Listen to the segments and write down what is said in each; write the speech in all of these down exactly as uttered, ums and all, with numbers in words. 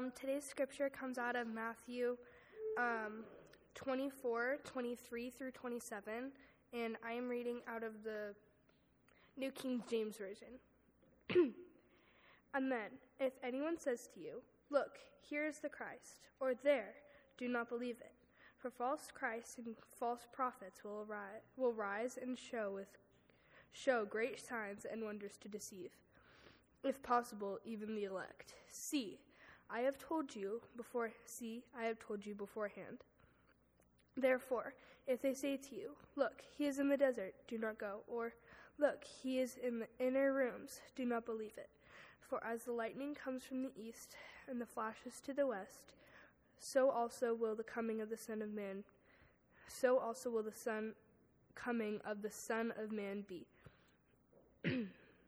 Um, today's scripture comes out of Matthew um, twenty-four, twenty-three through twenty-seven, and I am reading out of the New King James Version. And then, if anyone says to you, "Look, here is the Christ," or "There," do not believe it. For false Christs and false prophets will arise, will rise and show with show great signs and wonders to deceive, if possible, even the elect. See, I have told you before. See, I have told you beforehand. Therefore, if they say to you, "Look, he is in the desert," do not go. Or, "Look, he is in the inner rooms," do not believe it. For as the lightning comes from the east and the flashes to the west, so also will the coming of the Son of Man. So also will the Son coming of the Son of Man be. Thank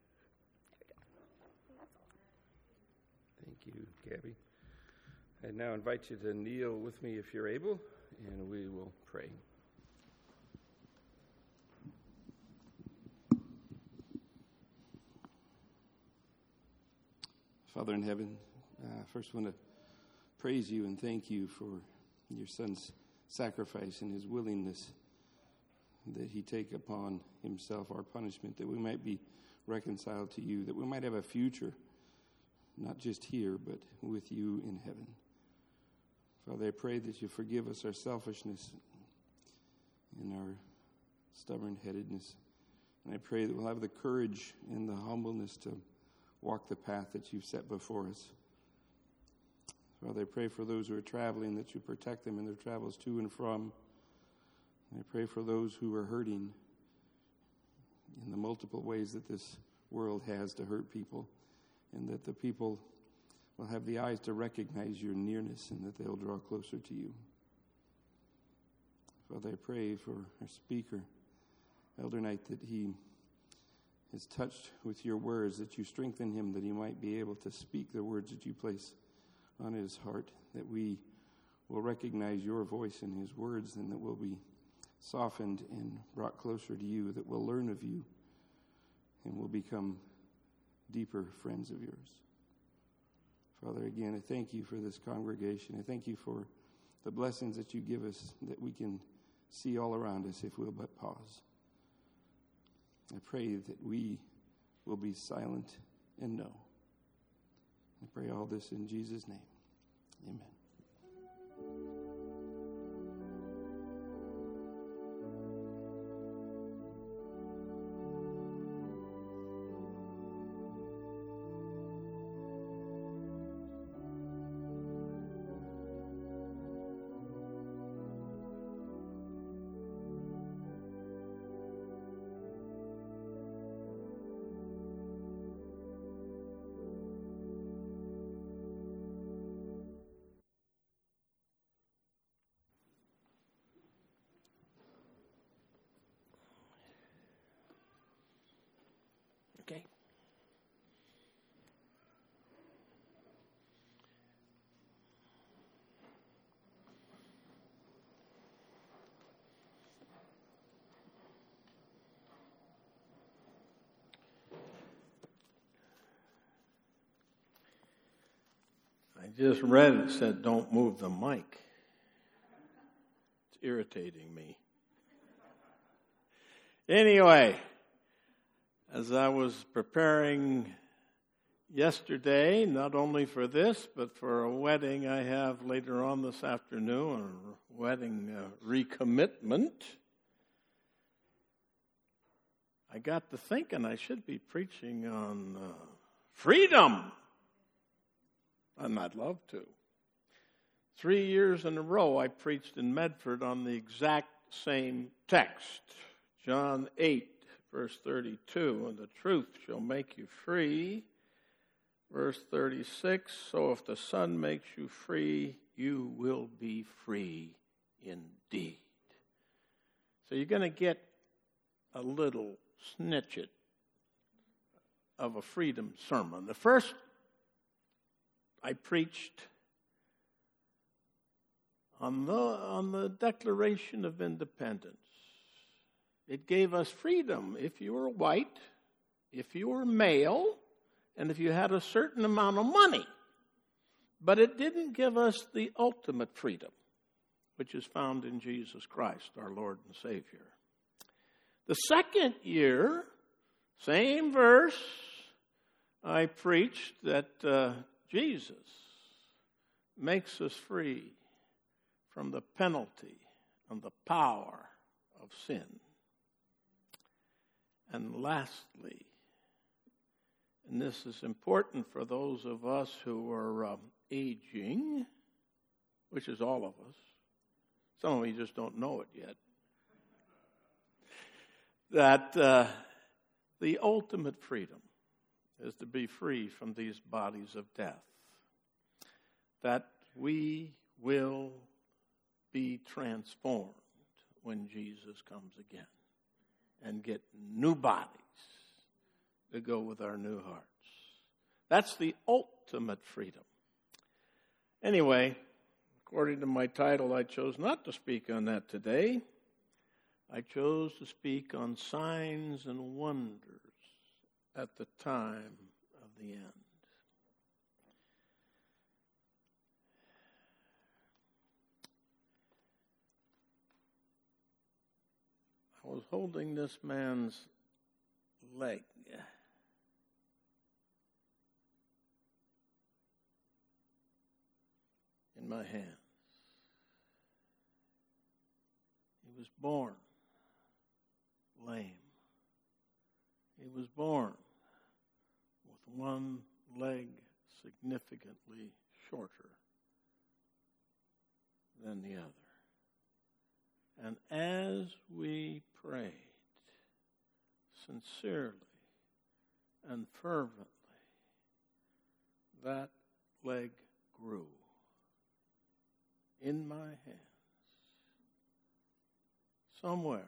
you, Gabby. I now invite you to kneel with me if you're able, and we will pray. Father in heaven, uh, first want to praise you and thank you for your Son's sacrifice and his willingness that he take upon himself our punishment, that we might be reconciled to you, that we might have a future, not just here, but with you in heaven. Father, I pray that you forgive us our selfishness and our stubborn-headedness. And I pray that we'll have the courage and the humbleness to walk the path that you've set before us. Father, I pray for those who are traveling, that you protect them in their travels to and from. And I pray for those who are hurting in the multiple ways that this world has to hurt people, and that the people will have the eyes to recognize your nearness and that they'll draw closer to you. Father, I pray for our speaker, Elder Knight, that he is touched with your words, that you strengthen him, that he might be able to speak the words that you place on his heart, that we will recognize your voice in his words, and that we'll be softened and brought closer to you, that we'll learn of you and will become deeper friends of yours. Father, again, I thank you for this congregation. I thank you for the blessings that you give us that we can see all around us if we'll but pause. I pray that we will be silent and know. I pray all this in Jesus' name. Amen. Okay. I just read it said, "Don't move the mic." It's irritating me. Anyway, as I was preparing yesterday, not only for this, but for a wedding I have later on this afternoon, a wedding uh, recommitment, I got to thinking I should be preaching on uh, freedom. And I'd love to. Three years in a row, I preached in Medford on the exact same text. John eight, verse thirty-two, "And the truth shall make you free." Verse thirty-six, "So if the Son makes you free, you will be free indeed." So you're going to get a little snitchet of a freedom sermon. The first I preached on the, on the Declaration of Independence. It gave us freedom if you were white, if you were male, and if you had a certain amount of money. But it didn't give us the ultimate freedom, which is found in Jesus Christ, our Lord and Savior. The second year, same verse, I preached that uh, Jesus makes us free from the penalty and the power of sin. And lastly, and this is important for those of us who are um, aging, which is all of us. Some of you just don't know it yet. That uh, the ultimate freedom is to be free from these bodies of death. That we will be transformed when Jesus comes again and get new bodies to go with our new hearts. That's the ultimate freedom. Anyway, according to my title, I chose not to speak on that today. I chose to speak on signs and wonders at the time of the end. I was holding this man's leg. In my hands. He was born lame. He was born with one leg significantly shorter than the other. And as we prayed sincerely and fervently, that leg grew in my hands, somewhere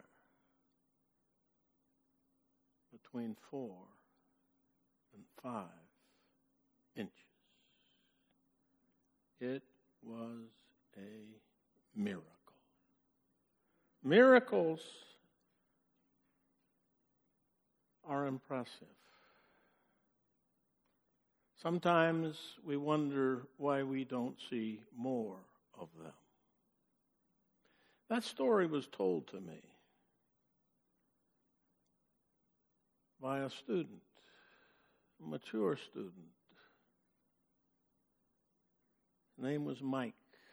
between four and five inches. It was a miracle. Miracles are impressive. Sometimes we wonder why we don't see more of them. That story was told to me by a student, a mature student. His name was Mike.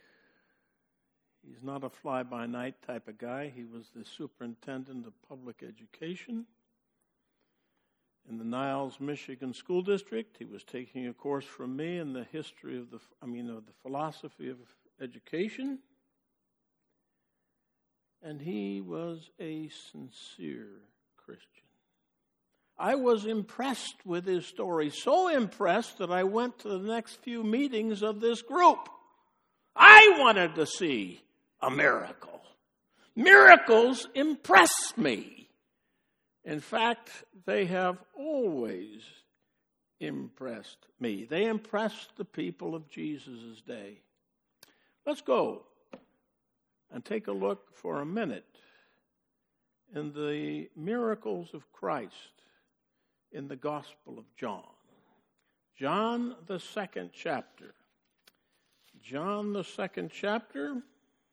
He's not a fly-by-night type of guy. He was the superintendent of public education in the Niles, Michigan School District. He was taking a course from me in the history of the, I mean, of the philosophy of education. And he was a sincere Christian. I was impressed with his story, so impressed that I went to the next few meetings of this group. I wanted to see a miracle. Miracles impress me. In fact, they have always impressed me. They impressed the people of Jesus' day. Let's go and take a look for a minute in the miracles of Christ in the Gospel of John. John, the second chapter. John, the second chapter.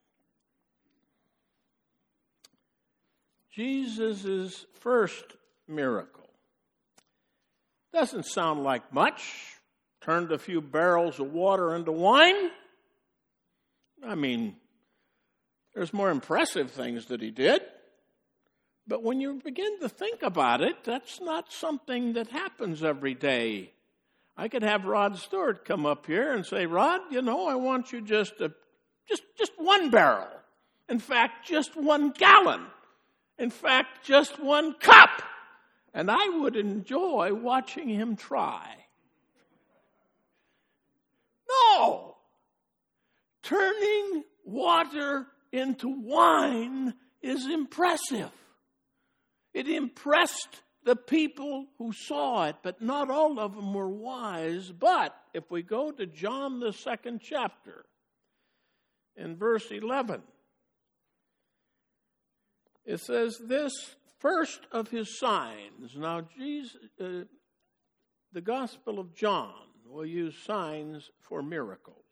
Jesus' first miracle. Doesn't sound like much. Turned a few barrels of water into wine. I mean, there's more impressive things that he did. But when you begin to think about it, that's not something that happens every day. I could have Rod Stewart come up here and say, Rod, you know, I want you just to, just, just one barrel. In fact, just one gallon. In fact, just one cup. And I would enjoy watching him try. No. Turning water into wine is impressive. It impressed the people who saw it, but not all of them were wise. But if we go to John, the second chapter, in verse eleven, it says, this first of his signs. Now, Jesus, uh, the Gospel of John will use signs for miracles.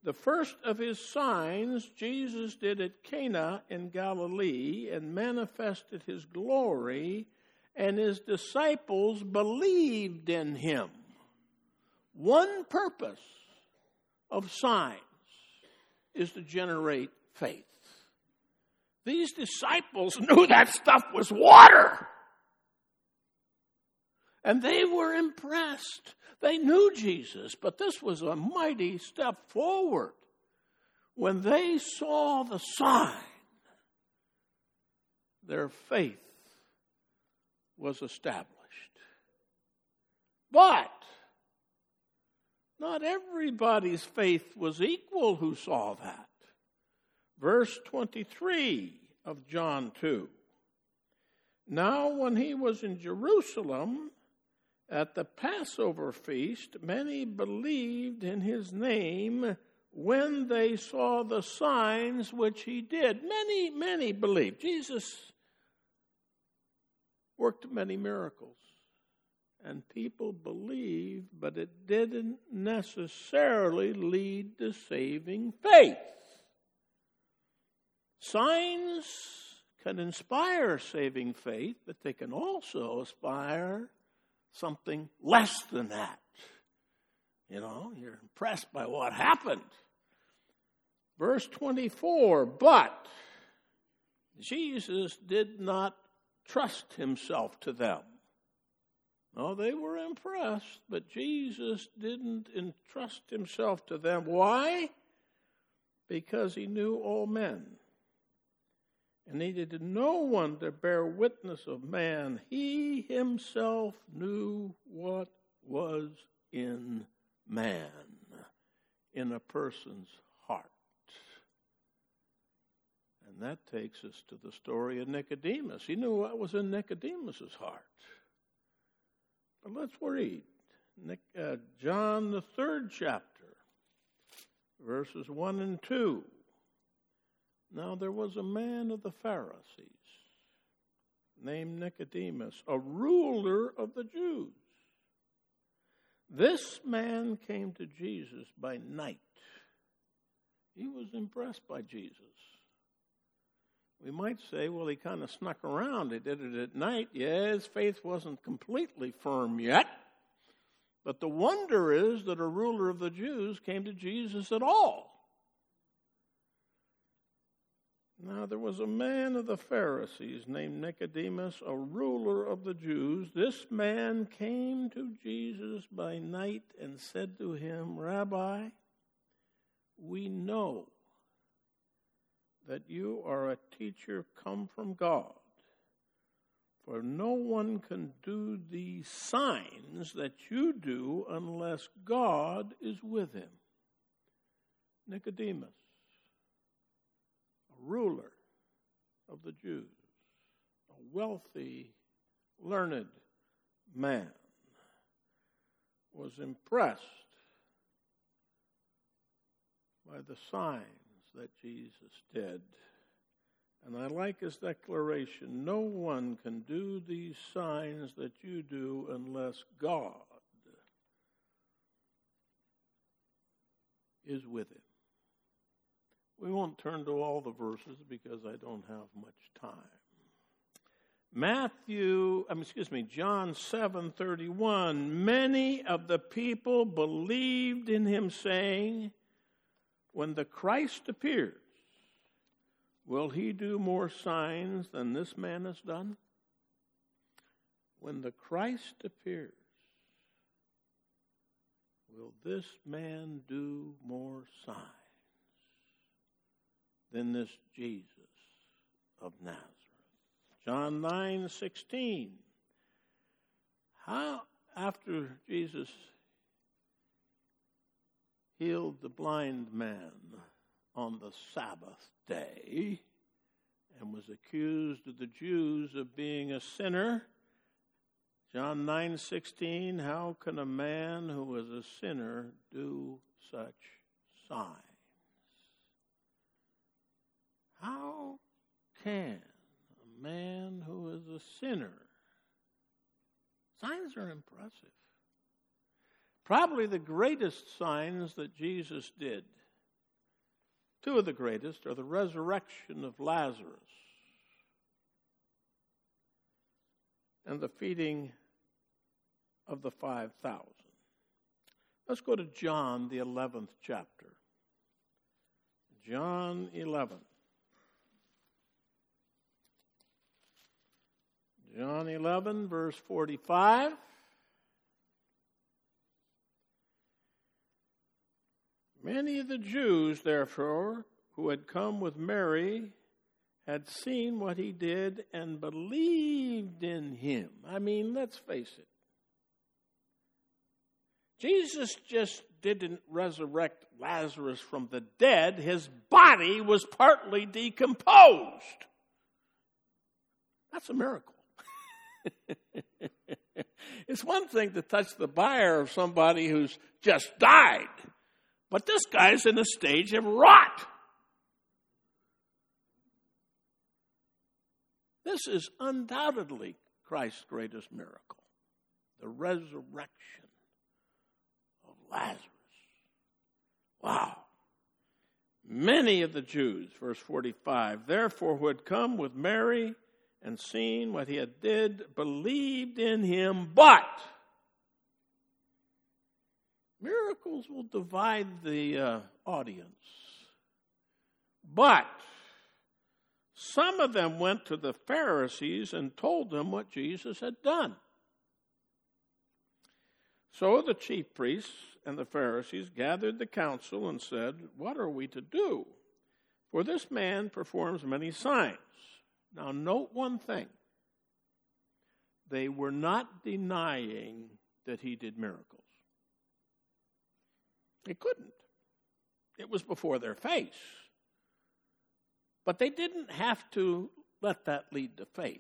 The first of his signs Jesus did at Cana in Galilee and manifested his glory, and his disciples believed in him. One purpose of signs is to generate faith. These disciples knew that stuff was water. And they were impressed. They knew Jesus, but this was a mighty step forward. When they saw the sign, their faith was established. But not everybody's faith was equal who saw that. Verse twenty-three of John two. Now when he was in Jerusalem at the Passover feast, many believed in his name when they saw the signs which he did. Many, many believed. Jesus worked many miracles, and people believed, but it didn't necessarily lead to saving faith. Signs can inspire saving faith, but they can also inspire something less than that. You know, you're impressed by what happened. Verse twenty-four, but Jesus did not trust himself to them. No, they were impressed, but Jesus didn't entrust himself to them. Why? Because he knew all men. And needed no one to bear witness of man. He himself knew what was in man, in a person's heart. And that takes us to the story of Nicodemus. He knew what was in Nicodemus's heart. But let's read Nick, uh, John, the third chapter, verses one and two. Now there was a man of the Pharisees named Nicodemus, a ruler of the Jews. This man came to Jesus by night. He was impressed by Jesus. We might say, well, he kind of snuck around. He did it at night. Yeah, his faith wasn't completely firm yet. But the wonder is that a ruler of the Jews came to Jesus at all. Now there was a man of the Pharisees named Nicodemus, a ruler of the Jews. This man came to Jesus by night and said to him, Rabbi, we know that you are a teacher come from God, for no one can do these signs that you do unless God is with him. Nicodemus, ruler of the Jews, a wealthy, learned man, was impressed by the signs that Jesus did. And I like his declaration, no one can do these signs that you do unless God is with him. We won't turn to all the verses because I don't have much time. Matthew, um, excuse me, John seven thirty-one. Many of the people believed in him, saying, when the Christ appears, will he do more signs than this man has done? When the Christ appears, will this man do more signs than this Jesus of Nazareth? John nine sixteen. How, after Jesus healed the blind man on the Sabbath day and was accused of the Jews of being a sinner, John nine sixteen, how can a man who is a sinner do such signs? How can a man who is a sinner? Signs are impressive. Probably the greatest signs that Jesus did Two of the greatest are the resurrection of Lazarus and the feeding of the five thousand. Let's go to John, the eleventh chapter. John eleven. John eleven, verse forty-five. Many of the Jews, therefore, who had come with Mary, had seen what he did and believed in him. I mean, let's face it. Jesus just didn't resurrect Lazarus from the dead. His body was partly decomposed. That's a miracle. It's one thing to touch the bier of somebody who's just died, but this guy's in a stage of rot. This is undoubtedly Christ's greatest miracle, the resurrection of Lazarus. Wow. Many of the Jews, verse forty-five, therefore who had come with Mary and seen what he had did, believed in him, but miracles will divide the uh, audience. But some of them went to the Pharisees and told them what Jesus had done. So the chief priests and the Pharisees gathered the council and said, what are we to do? For this man performs many signs. Now note one thing. They were not denying that he did miracles. They couldn't. It was before their face. But they didn't have to let that lead to faith.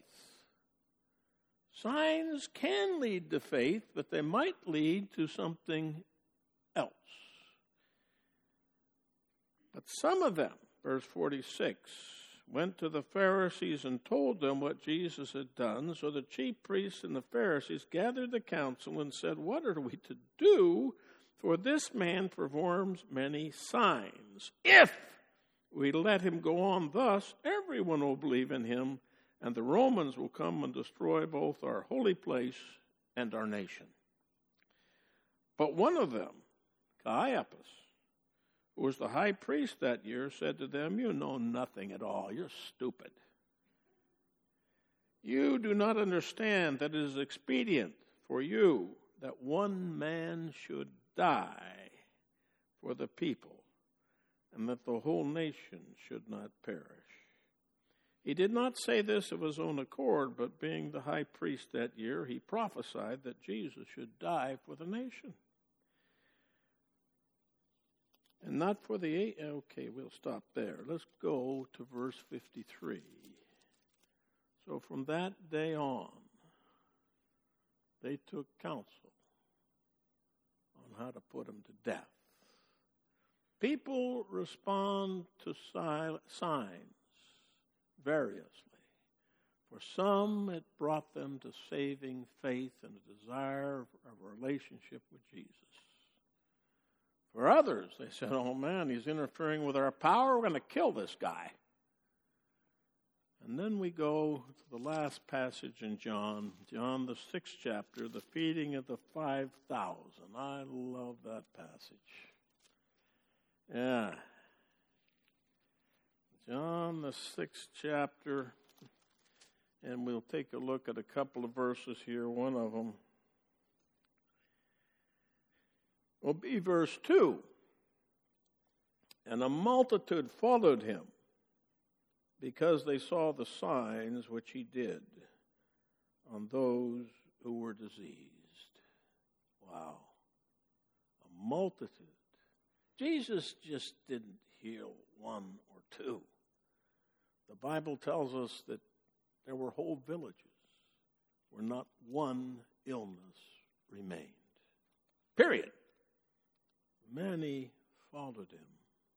Signs can lead to faith, but they might lead to something else. But some of them, verse forty-six, went to the Pharisees and told them what Jesus had done. So the chief priests and the Pharisees gathered the council and said, what are we to do? For this man performs many signs. If we let him go on thus, everyone will believe in him, and the Romans will come and destroy both our holy place and our nation. But one of them, Caiaphas, who was the high priest that year, said to them, you know nothing at all. You're stupid. You do not understand that it is expedient for you that one man should die for the people, and that the whole nation should not perish. He did not say this of his own accord, but being the high priest that year, he prophesied that Jesus should die for the nation. And not for the eight. Okay, we'll stop there. Let's go to verse fifty-three. So from that day on, they took counsel on how to put him to death. People respond to signs variously. For some, it brought them to saving faith and a desire of a relationship with Jesus. For others, they said, oh man, he's interfering with our power. We're going to kill this guy. And then we go to the last passage in John, John the sixth chapter, the feeding of the five thousand. I love that passage. Yeah. John the sixth chapter, and we'll take a look at a couple of verses here. One of them will be verse two. And a multitude followed him, because they saw the signs which he did on those who were diseased. Wow. A multitude. Jesus just didn't heal one or two. The Bible tells us that there were whole villages where not one illness remained. Period. Many followed him.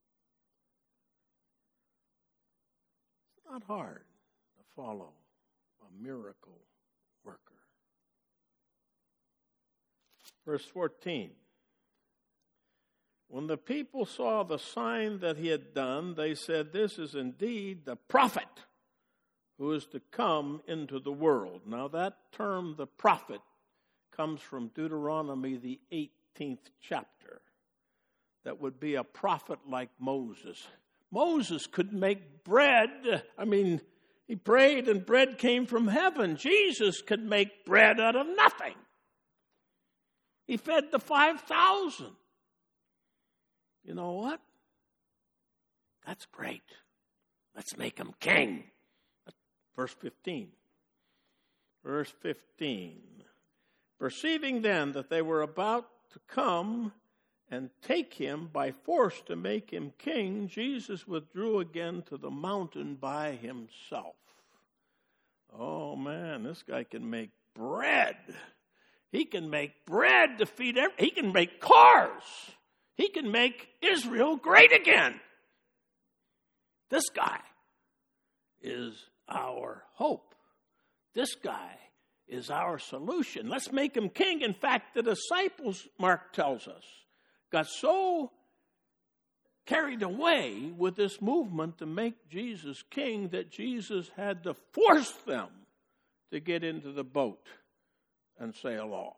It's not hard to follow a miracle worker. Verse fourteen. When the people saw the sign that he had done, they said, "This is indeed the prophet who is to come into the world." Now that term, the prophet, comes from Deuteronomy, the eighteenth chapter. That would be a prophet like Moses. Moses could make bread. I mean, he prayed and bread came from heaven. Jesus could make bread out of nothing. He fed the five thousand. You know what? That's great. Let's make him king. Verse fifteen. Verse fifteen. Perceiving then that they were about to come and take him by force to make him king, Jesus withdrew again to the mountain by himself. Oh man, this guy can make bread. He can make bread to feed every, he can make cars. He can make Israel great again. This guy is our hope. This guy is our solution. Let's make him king. In fact, the disciples, Mark tells us, got so carried away with this movement to make Jesus king that Jesus had to force them to get into the boat and sail off.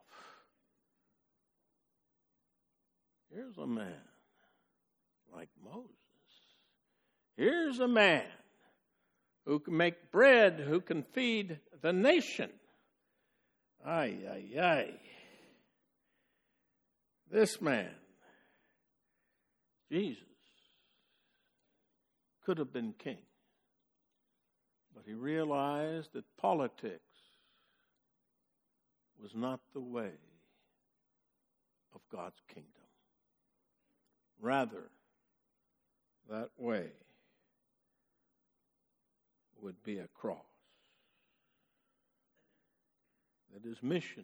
Here's a man like Moses. Here's a man who can make bread, who can feed the nation. Ay, ay, ay. This man, Jesus, could have been king. But he realized that politics was not the way of God's kingdom. Rather, that way would be a cross. That his mission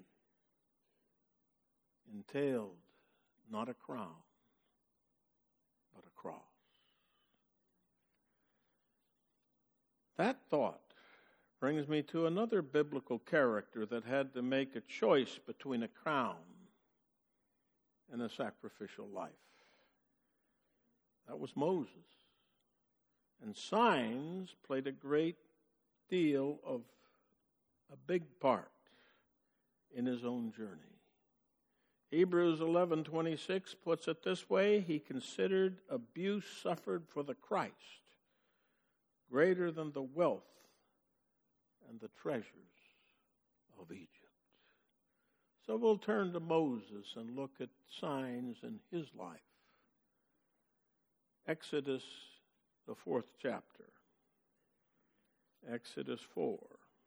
entailed not a crown, but a cross. That thought brings me to another biblical character that had to make a choice between a crown and a sacrificial life. That was Moses. And signs played a great deal of a big part in his own journey. Hebrews eleven twenty-six puts it this way: he considered abuse suffered for the Christ greater than the wealth and the treasures of Egypt. So we'll turn to Moses and look at signs in his life. Exodus, the fourth chapter. Exodus four.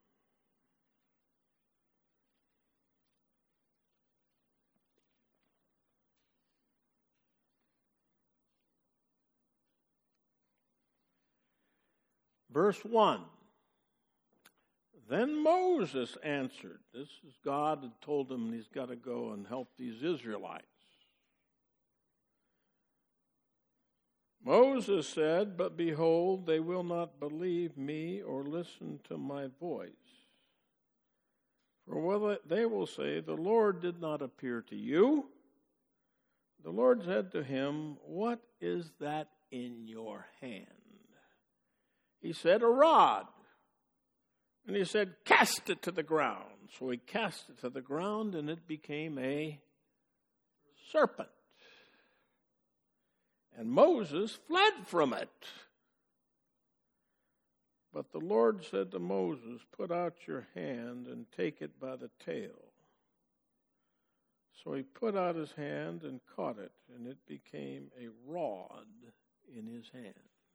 Verse one. Then Moses answered. This is God had told him he's got to go and help these Israelites. Moses said, "But behold, they will not believe me or listen to my voice. For whether they will say, 'The Lord did not appear to you.' The Lord said to him, 'What is that in your hand?' He said, 'A rod.' And he said, 'Cast it to the ground.' So he cast it to the ground, and it became a serpent. And Moses fled from it. But the Lord said to Moses, 'Put out your hand and take it by the tail.' So he put out his hand and caught it, and it became a rod in his hand.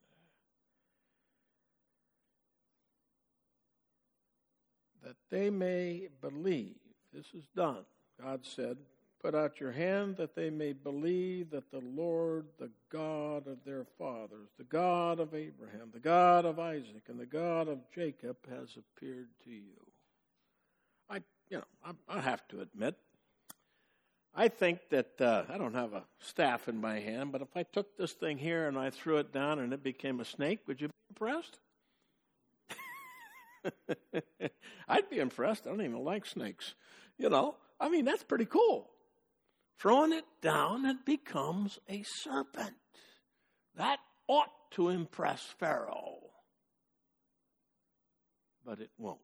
That they may believe." This is done. God said, "Put out your hand that they may believe that the Lord, the God of their fathers, the God of Abraham, the God of Isaac, and the God of Jacob has appeared to you." I, you know, I, I have to admit, I think that, uh, I don't have a staff in my hand, but if I took this thing here and I threw it down and it became a snake, would you be impressed? I'd be impressed. I don't even like snakes. You know, I mean, that's pretty cool. throwing it down, it becomes a serpent. That ought to impress Pharaoh. But it won't.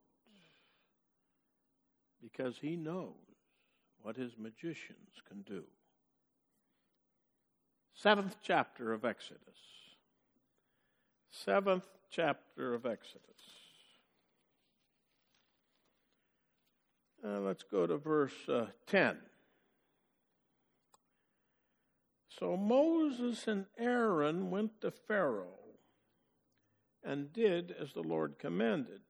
Because he knows what his magicians can do. Seventh chapter of Exodus. Seventh chapter of Exodus. Uh, let's go to verse uh, ten. So Moses and Aaron went to Pharaoh and did as the Lord commanded.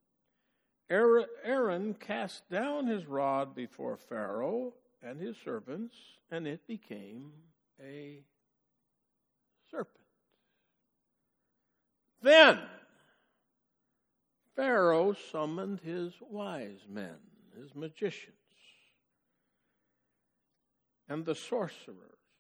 Aaron cast down his rod before Pharaoh and his servants, and it became a serpent. Then Pharaoh summoned his wise men, his magicians, and the sorcerers,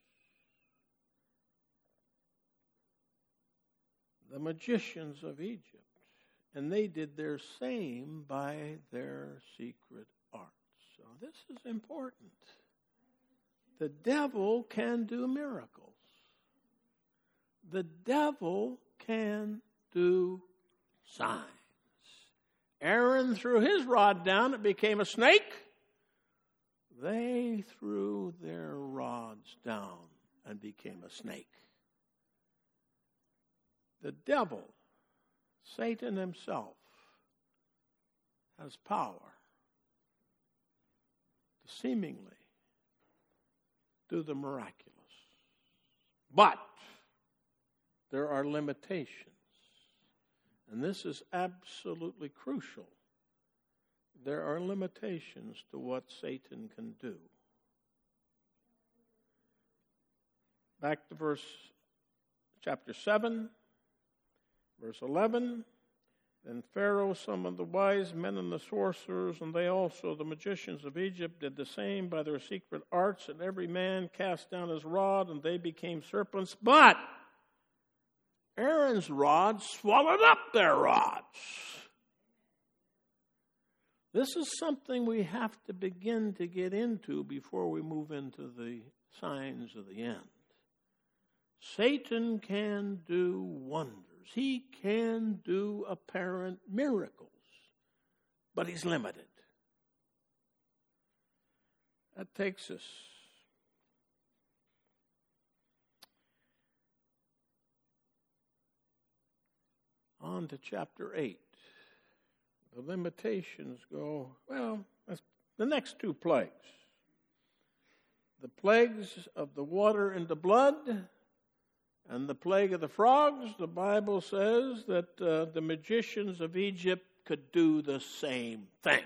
the magicians of Egypt. And they did their same by their secret arts. So this is important. The devil can do miracles. The devil can do signs. Aaron threw his rod down, it became a snake. They threw their rods down and became a snake. The devil, Satan himself, has power to seemingly do the miraculous. But there are limitations. And this is absolutely crucial. There are limitations to what Satan can do. Back to verse chapter seven. Verse eleven, then Pharaoh summoned the wise men and the sorcerers, and they also, the magicians of Egypt, did the same by their secret arts, and every man cast down his rod, and they became serpents. But Aaron's rod swallowed up their rods. This is something we have to begin to get into before we move into the signs of the end. Satan can do wonders. He can do apparent miracles, but he's limited. That takes us on to chapter eight. The limitations go, well, that's the next two plagues. The plagues of the water and the blood, and the plague of the frogs. The Bible says that uh, the magicians of Egypt could do the same thing.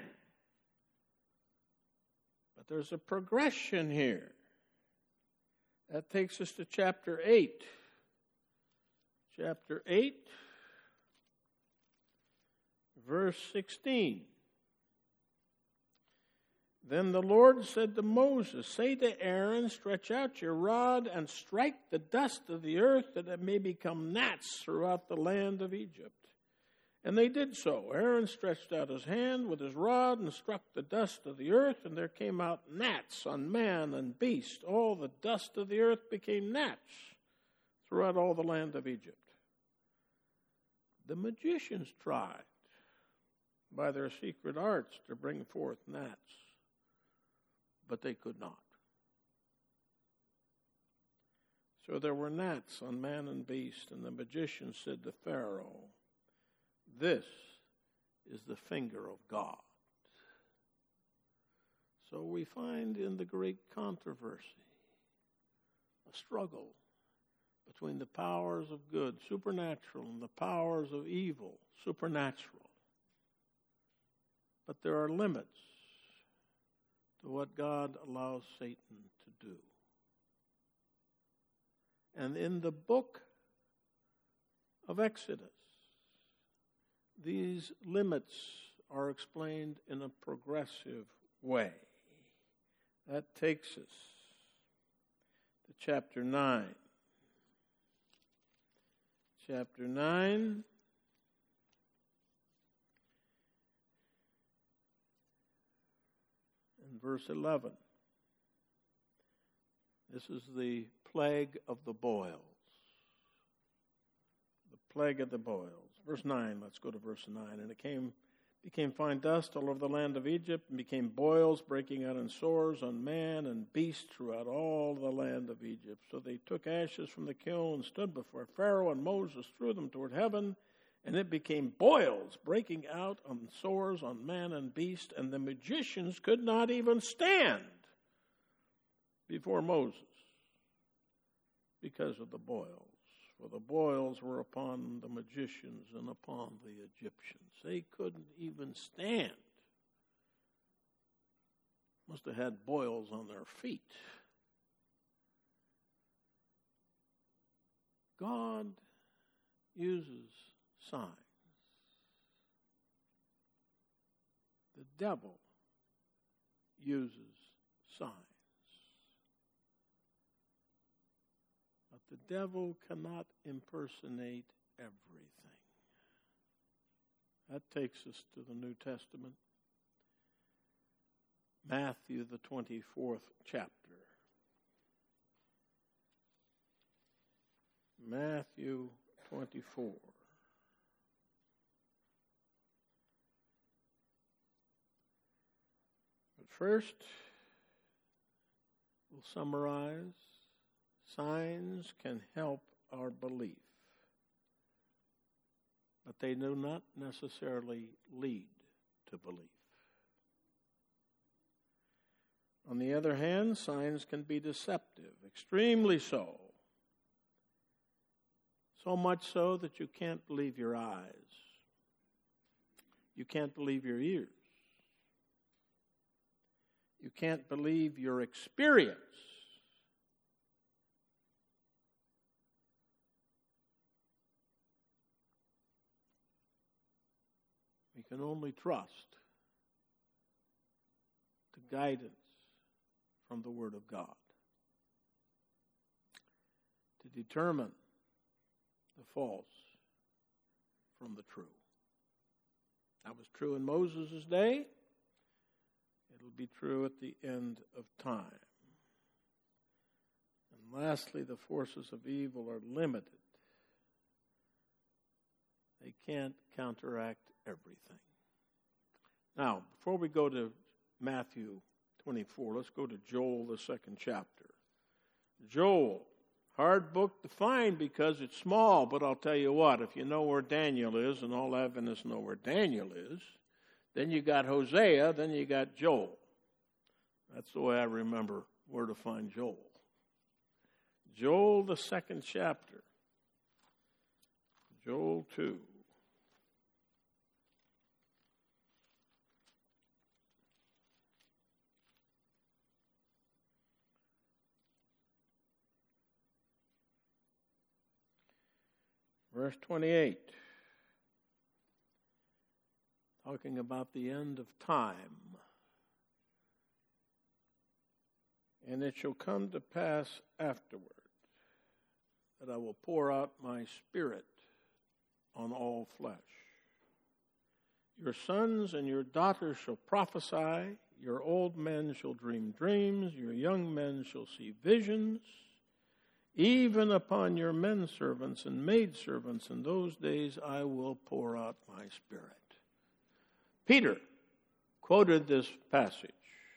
But there's a progression here. That takes us to chapter eight. Chapter eight, verse sixteen. Then the Lord said to Moses, say to Aaron, stretch out your rod and strike the dust of the earth, that it may become gnats throughout the land of Egypt. And they did so. Aaron stretched out his hand with his rod and struck the dust of the earth, and there came out gnats on man and beast. All the dust of the earth became gnats throughout all the land of Egypt. The magicians tried by their secret arts to bring forth gnats, but they could not. So there were gnats on man and beast, and the magician said to Pharaoh, this is the finger of God. So we find in the great controversy a struggle between the powers of good, supernatural, and the powers of evil, supernatural. But there are limits to what God allows Satan to do. And in the book of Exodus, these limits are explained in a progressive way. That takes us to chapter nine. Chapter nine. And verse eleven. This is the plague of the boils. The plague of the boils. Verse nine, let's go to verse nine. And it came, became fine dust all over the land of Egypt, and became boils breaking out in sores on man and beast throughout all the land of Egypt. So they took ashes from the kiln and stood before Pharaoh, and Moses threw them toward heaven, and it became boils breaking out on sores on man and beast, and the magicians could not even stand before Moses because of the boils. For the boils were upon the magicians and upon the Egyptians. They couldn't even stand. Must have had boils on their feet. God uses signs. The devil uses signs. But the devil cannot impersonate everything. That takes us to the New Testament. Matthew, the twenty-fourth chapter. Matthew twenty-four. But first, we'll summarize. Signs can help our belief, but they do not necessarily lead to belief. On the other hand, signs can be deceptive, extremely so. So much so that you can't believe your eyes. You can't believe your ears. You can't believe your experience. We can only trust the guidance from the Word of God to determine the false from the true. That was true in Moses' day. It'll be true at the end of time. And lastly, the forces of evil are limited. They can't counteract everything. Now, before we go to Matthew twenty-four, let's go to Joel, the second chapter. Joel, hard book to find because it's small, but I'll tell you what, if you know where Daniel is, and all Adventists know where Daniel is, then you got Hosea, then you got Joel. That's the way I remember where to find Joel. Joel, the second chapter. Joel two. Verse twenty-eight, talking about the end of time. And it shall come to pass afterward that I will pour out my Spirit on all flesh. Your sons and your daughters shall prophesy, your old men shall dream dreams, your young men shall see visions. Even upon your men servants and maid servants in those days I will pour out my Spirit. Peter quoted this passage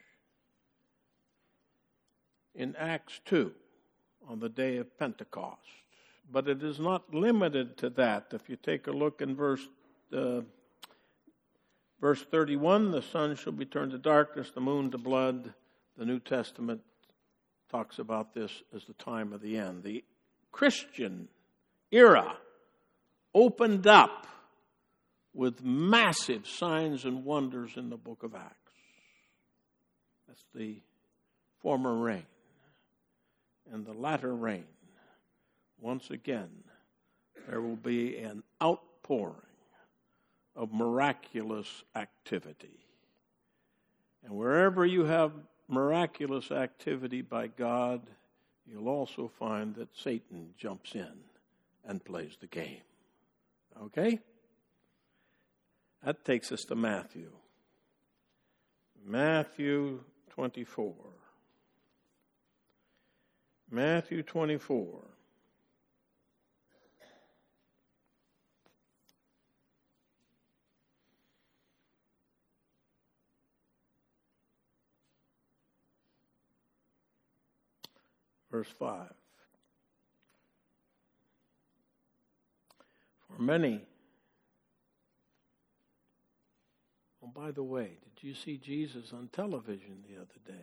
in Acts two on the day of Pentecost. But it is not limited to that. If you take a look in verse uh, verse thirty-one, the sun shall be turned to darkness, the moon to blood. The New Testament talks about this as the time of the end. The Christian era opened up with massive signs and wonders in the book of Acts. That's the former rain. And the latter rain, once again, there will be an outpouring of miraculous activity. And wherever you have miraculous activity by God, you'll also find that Satan jumps in and plays the game. Okay? That takes us to Matthew. Matthew twenty-four. Matthew twenty-four. Verse five. For many. Oh, by the way, did you see Jesus on television the other day?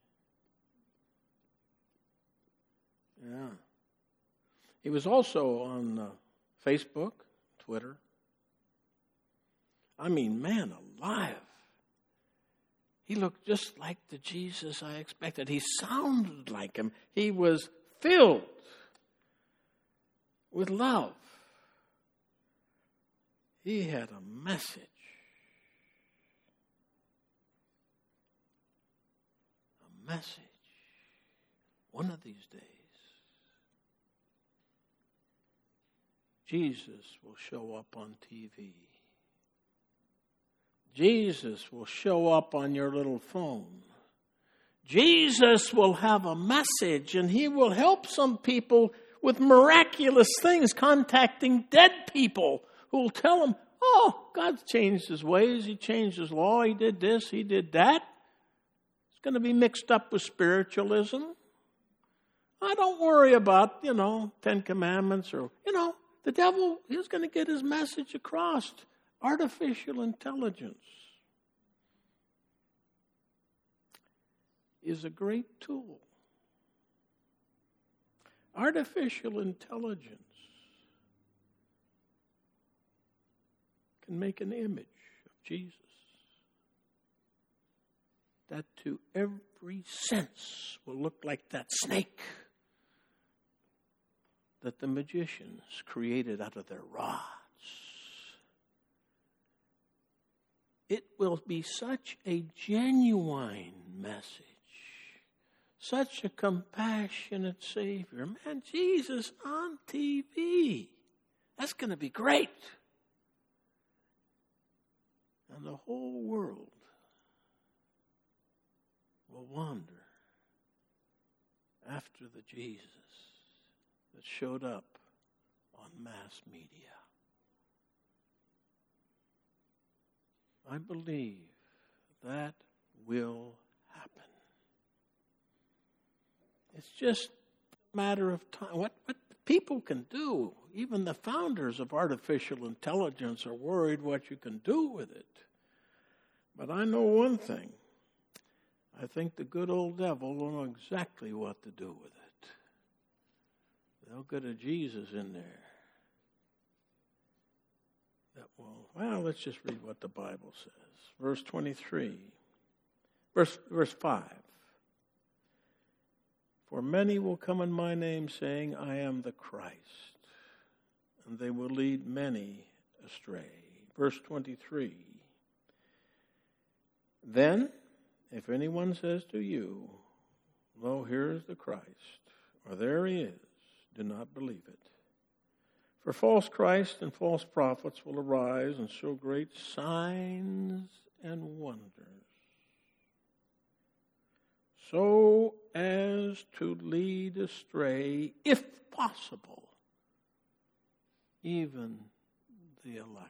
Yeah. He was also on uh, Facebook, Twitter. I mean, man alive. He looked just like the Jesus I expected. He sounded like him. He was filled with love. He had a message. A message. One of these days, Jesus will show up on T V. Jesus will show up on your little phone. Jesus will have a message, and he will help some people with miraculous things, contacting dead people who will tell them, oh, God's changed his ways. He changed his law. He did this. He did that. It's going to be mixed up with spiritualism. I don't worry about, you know, Ten Commandments or, you know, the devil is going to get his message across. Artificial intelligence is a great tool. Artificial intelligence can make an image of Jesus that to every sense will look like that snake that the magicians created out of their rods. It will be such a genuine message, such a compassionate Savior. Man, Jesus on T V. That's going to be great. And the whole world will wander after the Jesus that showed up on mass media. I believe that will happen. It's just a matter of time. What, what people can do, even the founders of artificial intelligence are worried what you can do with it. But I know one thing. I think the good old devil will know exactly what to do with it. They'll get a Jesus in there. That will, well, let's just read what the Bible says. Verse twenty-three. Verse, verse five. For many will come in my name, saying, I am the Christ, and they will lead many astray. Verse twenty-three. Then, if anyone says to you, lo, here is the Christ, or there he is, do not believe it. For false Christ and false prophets will arise and show great signs and wonders, so as to lead astray, if possible, even the elect.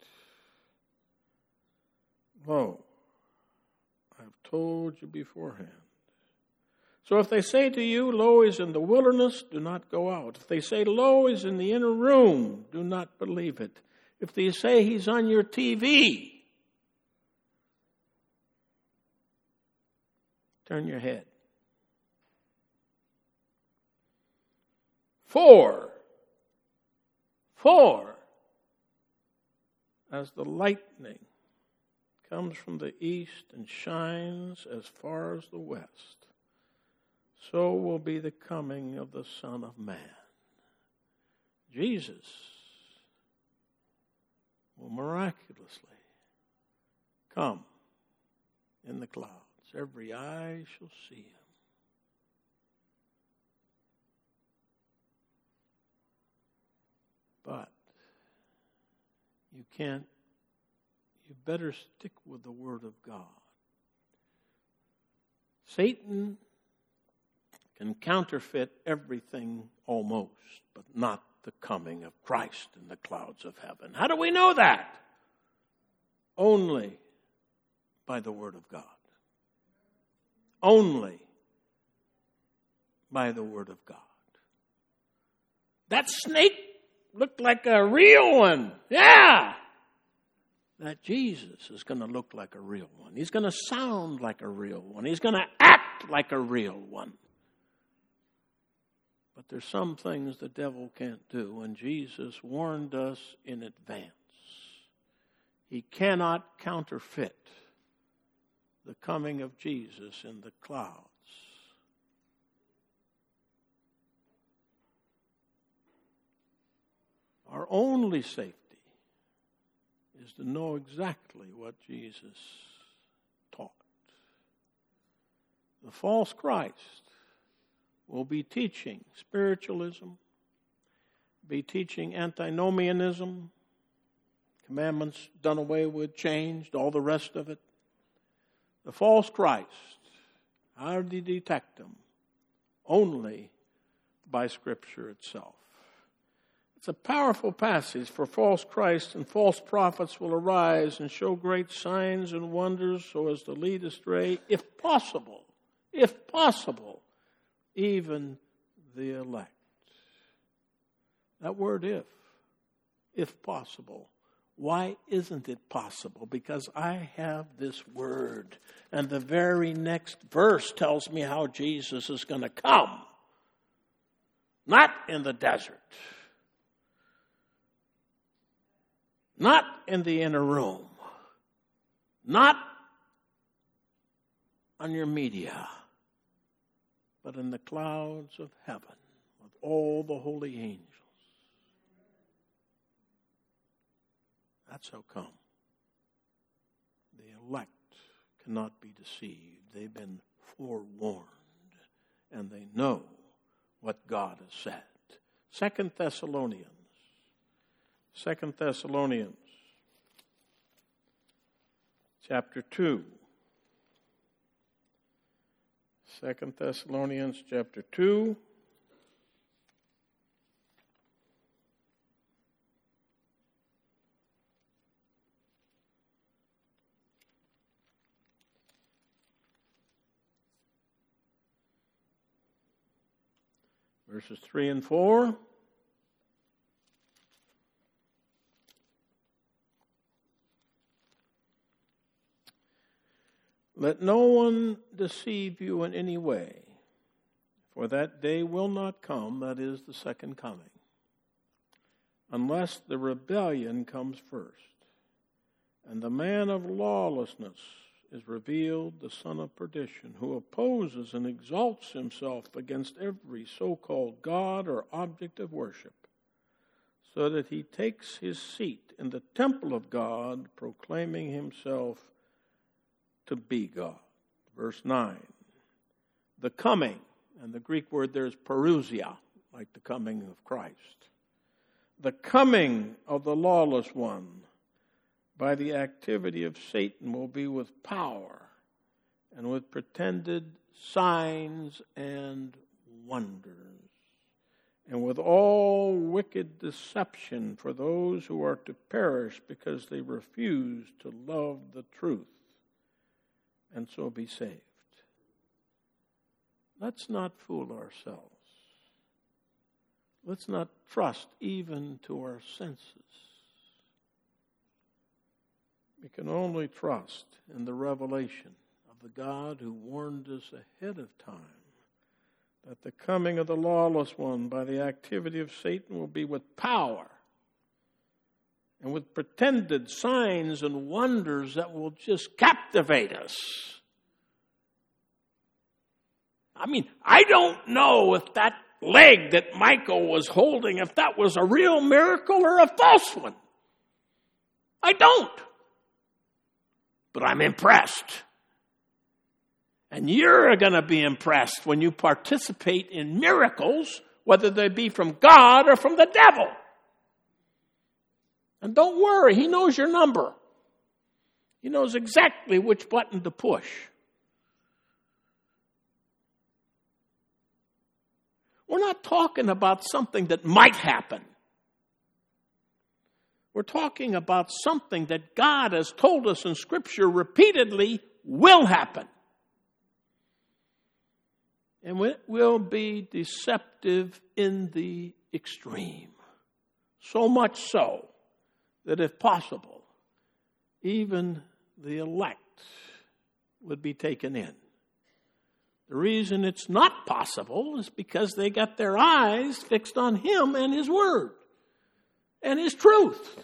Lo, I've told you beforehand. So if they say to you, lo, is in the wilderness, do not go out. If they say, lo, is in the inner room, do not believe it. If they say he's on your T V, turn your head. For, for, as the lightning comes from the east and shines as far as the west, so will be the coming of the Son of Man. Jesus will miraculously come in the clouds. Every eye shall see him. But you can't, you better stick with the Word of God. Satan can counterfeit everything almost, but not the coming of Christ in the clouds of heaven. How do we know that? Only by the Word of God. Only by the Word of God. That snake looked like a real one. Yeah. That Jesus is going to look like a real one. He's going to sound like a real one. He's going to act like a real one. But there's some things the devil can't do, and Jesus warned us in advance. He cannot counterfeit the coming of Jesus in the clouds. Our only safety is to know exactly what Jesus taught. The false Christ will be teaching spiritualism, be teaching antinomianism, commandments done away with, changed, all the rest of it. The false Christ, how do you detect them? Only by Scripture itself. It's a powerful passage, for false Christ and false prophets will arise and show great signs and wonders so as to lead astray, if possible, if possible, even the elect. That word if, if possible. Why isn't it possible? Because I have this word, and the very next verse tells me how Jesus is going to come. Not in the desert. Not in the inner room. Not on your media. But in the clouds of heaven with all the holy angels. That's how come. The elect cannot be deceived. They've been forewarned, and they know what God has said. Second Thessalonians. Second Thessalonians. Chapter two. Second Thessalonians chapter two. Verses three and four. Let no one deceive you in any way, for that day will not come, that is, the second coming, unless the rebellion comes first, and the man of lawlessness is revealed, the son of perdition, who opposes and exalts himself against every so-called God or object of worship, so that he takes his seat in the temple of God, proclaiming himself to be God. Verse nine. The coming, and the Greek word there is parousia, like the coming of Christ. The coming of the lawless one by the activity of Satan will be with power and with pretended signs and wonders, and with all wicked deception for those who are to perish because they refuse to love the truth and so be saved. Let's not fool ourselves. Let's not trust even to our senses. We can only trust in the revelation of the God who warned us ahead of time that the coming of the lawless one by the activity of Satan will be with power and with pretended signs and wonders that will just captivate us. I mean, I don't know if that leg that Michael was holding, if that was a real miracle or a false one. I don't. But I'm impressed. And you're going to be impressed when you participate in miracles, whether they be from God or from the devil. And don't worry, he knows your number. He knows exactly which button to push. We're not talking about something that might happen. We're talking about something that God has told us in Scripture repeatedly will happen. And it will be deceptive in the extreme. So much so that if possible, even the elect would be taken in. The reason it's not possible is because they got their eyes fixed on Him and His Word and His truth.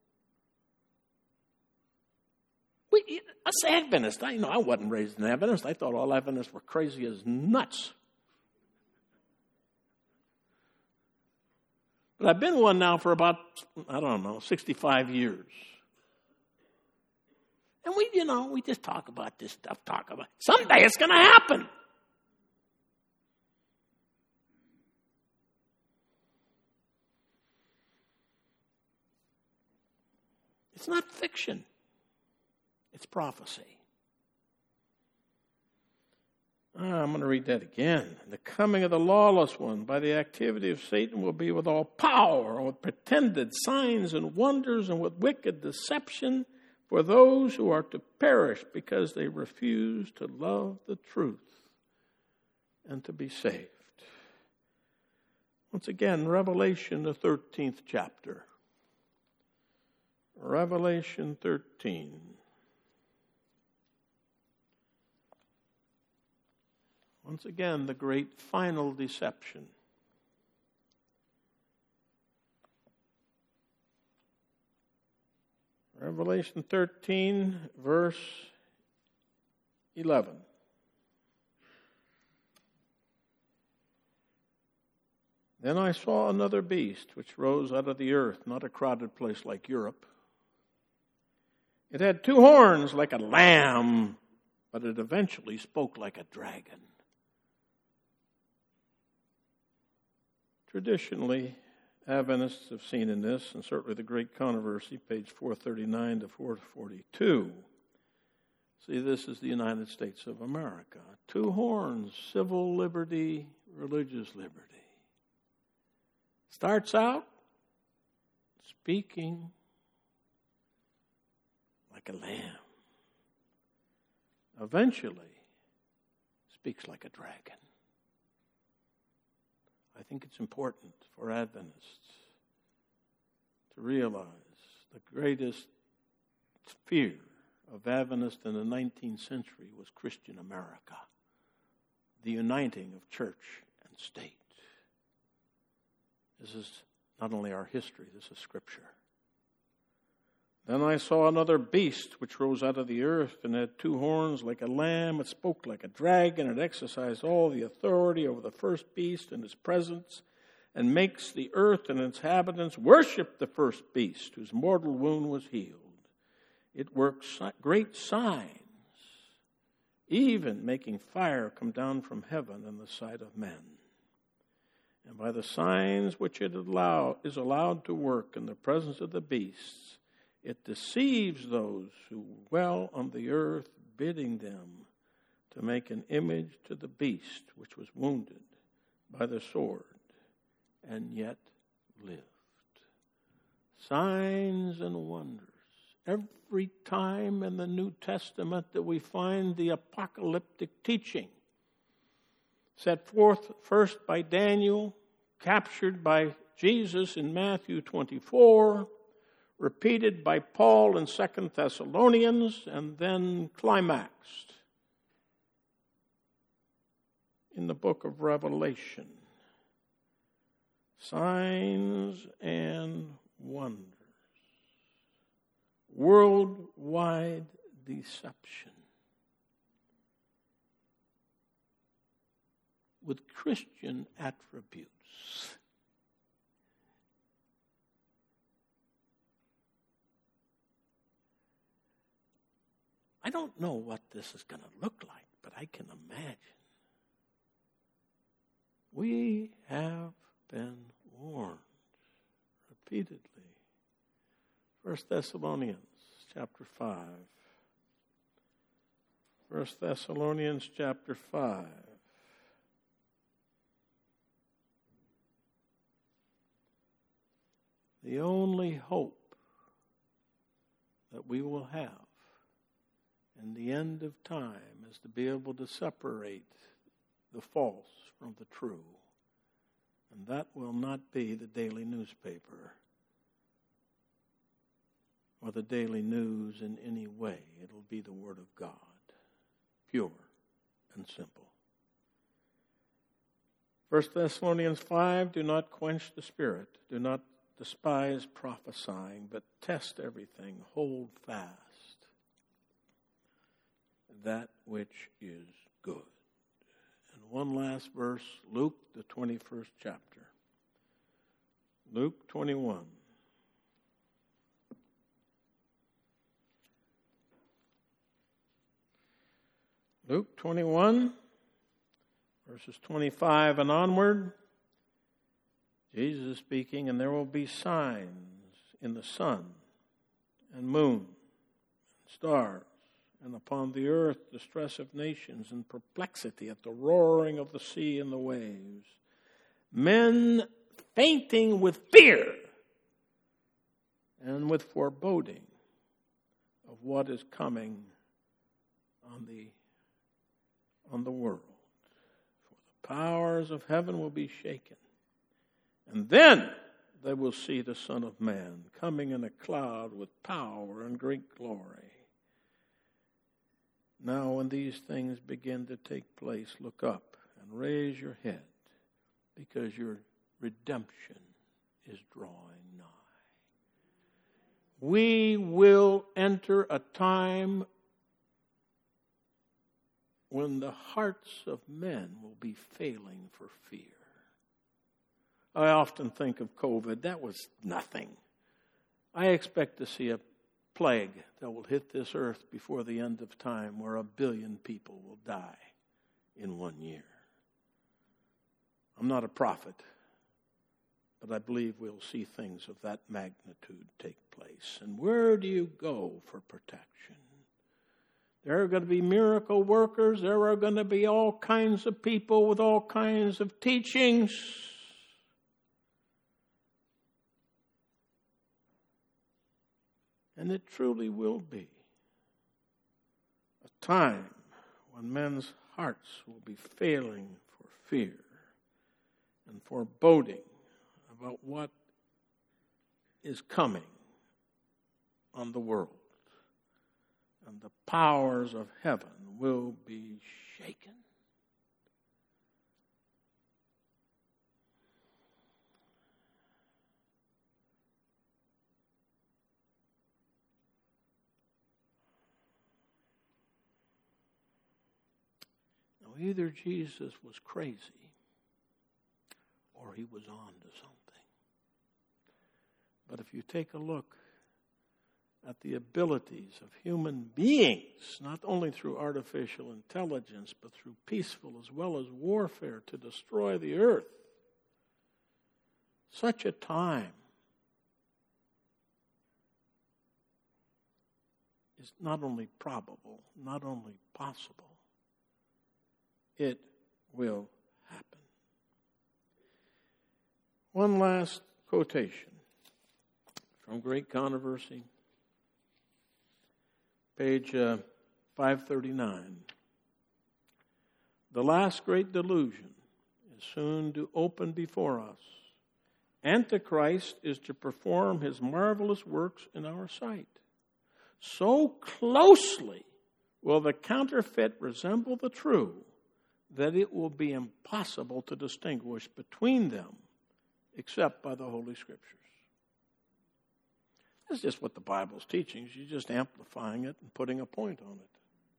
We, us Adventists, I you know I wasn't raised an Adventist. I thought all Adventists were crazy as nuts. But I've been one now for about, I don't know, sixty-five years. And we, you know, we just talk about this stuff, talk about it. Someday it's going to happen. It's not fiction. It's prophecy. Ah, I'm going to read that again. The coming of the lawless one by the activity of Satan will be with all power, and with pretended signs and wonders, and with wicked deception for those who are to perish because they refuse to love the truth and to be saved. Once again, Revelation, the thirteenth chapter. Revelation thirteen. Once again, the great final deception. Revelation thirteen, verse eleven. Then I saw another beast which rose out of the earth, not a crowded place like Europe. It had two horns like a lamb, but it eventually spoke like a dragon. Traditionally, Adventists have seen in this, and certainly the Great Controversy, page four thirty-nine to four forty-two. See, this is the United States of America. Two horns, civil liberty, religious liberty. Starts out speaking like a lamb. Eventually, speaks like a dragon. I think it's important for Adventists to realize the greatest fear of Adventists in the nineteenth century was Christian America, the uniting of church and state. This is not only our history, this is Scripture. Then I saw another beast which rose out of the earth and had two horns like a lamb. It spoke like a dragon. It exercised all the authority over the first beast in his presence and makes the earth and its inhabitants worship the first beast whose mortal wound was healed. It works great signs, even making fire come down from heaven in the sight of men. And by the signs which it allow, is allowed to work in the presence of the beasts, it deceives those who dwell on the earth, bidding them to make an image to the beast which was wounded by the sword and yet lived. Signs and wonders. Every time in the New Testament that we find the apocalyptic teaching set forth first by Daniel, captured by Jesus in Matthew twenty-four, repeated by Paul in Second Thessalonians, and then climaxed in the book of Revelation. Signs and wonders. Worldwide deception. With Christian attributes. I don't know what this is going to look like, but I can imagine. We have been warned repeatedly. First Thessalonians chapter five. First Thessalonians chapter five. The only hope that we will have in the end of time is to be able to separate the false from the true. And that will not be the daily newspaper or the daily news in any way. It'll be the Word of God, pure and simple. First Thessalonians five, do not quench the spirit. Do not despise prophesying, but test everything. Hold fast that which is good. And one last verse, Luke, the twenty-first chapter. Luke twenty-one. Luke twenty-one, verses twenty-five and onward. Jesus is speaking, and there will be signs in the sun and moon and stars, and upon the earth distress of nations and perplexity at the roaring of the sea and the waves. Men fainting with fear and with foreboding of what is coming on the on the world. For the powers of heaven will be shaken. And then they will see the Son of Man coming in a cloud with power and great glory. Now when these things begin to take place, look up and raise your head, because your redemption is drawing nigh. We will enter a time when the hearts of men will be failing for fear. I often think of COVID. That was nothing. I expect to see a plague that will hit this earth before the end of time, where a billion people will die in one year. I'm not a prophet, but I believe we'll see things of that magnitude take place. And where do you go for protection? There are going to be miracle workers. There are going to be all kinds of people with all kinds of teachings. And it truly will be a time when men's hearts will be failing for fear and foreboding about what is coming on the world. And the powers of heaven will be shaken. Now, either Jesus was crazy or he was on to something. But if you take a look at the abilities of human beings, not only through artificial intelligence, but through peaceful as well as warfare to destroy the earth, such a time is not only probable, not only possible, it will happen. One last quotation from Great Controversy. Page uh, five thirty-nine. The last great delusion is soon to open before us. Antichrist is to perform his marvelous works in our sight. So closely will the counterfeit resemble the true that it will be impossible to distinguish between them except by the Holy Scriptures. That's just what the Bible's teaching. You're just amplifying it and putting a point on it.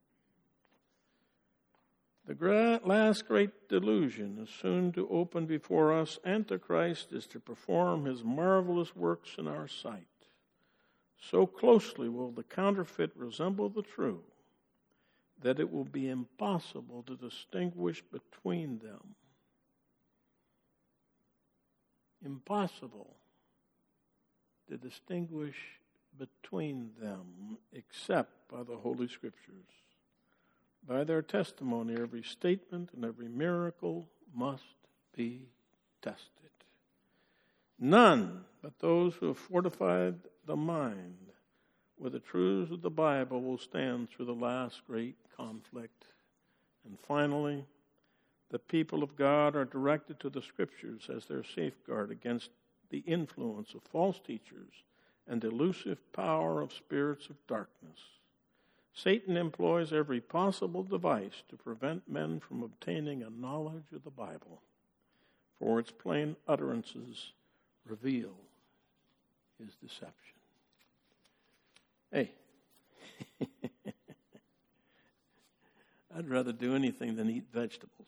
The gra- last great delusion is soon to open before us. Antichrist is to perform his marvelous works in our sight. So closely will the counterfeit resemble the true that it will be impossible to distinguish between them. Impossible to distinguish between them except by the Holy Scriptures. By their testimony, every statement and every miracle must be tested. None but those who have fortified the mind with the truths of the Bible will stand through the last great conflict. And finally, the people of God are directed to the Scriptures as their safeguard against the influence of false teachers and elusive power of spirits of darkness. Satan employs every possible device to prevent men from obtaining a knowledge of the Bible, for its plain utterances reveal his deception. Hey, I'd rather do anything than eat vegetables.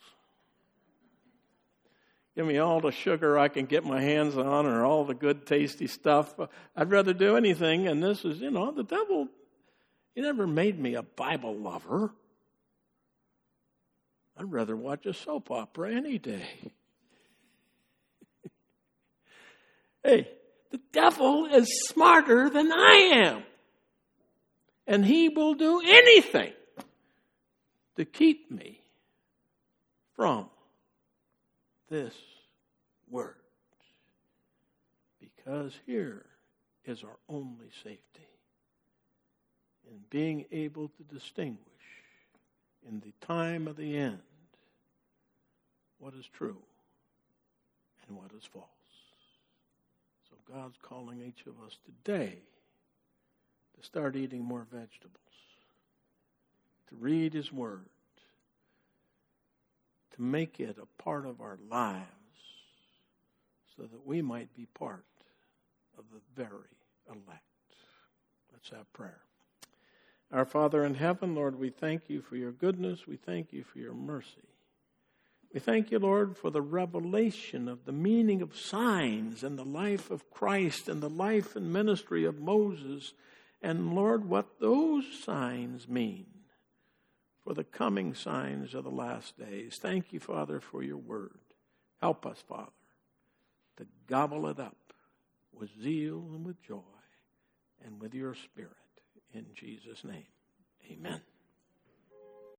Give me all the sugar I can get my hands on or all the good, tasty stuff. I'd rather do anything, and this is, you know, the devil, he never made me a Bible lover. I'd rather watch a soap opera any day. Hey, the devil is smarter than I am. And he will do anything to keep me from this word. Because here is our only safety in being able to distinguish in the time of the end what is true and what is false. So God's calling each of us today to start eating more vegetables, to read his word, to make it a part of our lives so that we might be part of the very elect. Let's have prayer. Our Father in heaven, Lord, we thank you for your goodness. We thank you for your mercy. We thank you, Lord, for the revelation of the meaning of signs and the life of Christ and the life and ministry of Moses. And, Lord, what those signs mean for the coming signs of the last days. Thank you, Father, for your word. Help us, Father, to gobble it up with zeal and with joy and with your Spirit. In Jesus' name, amen.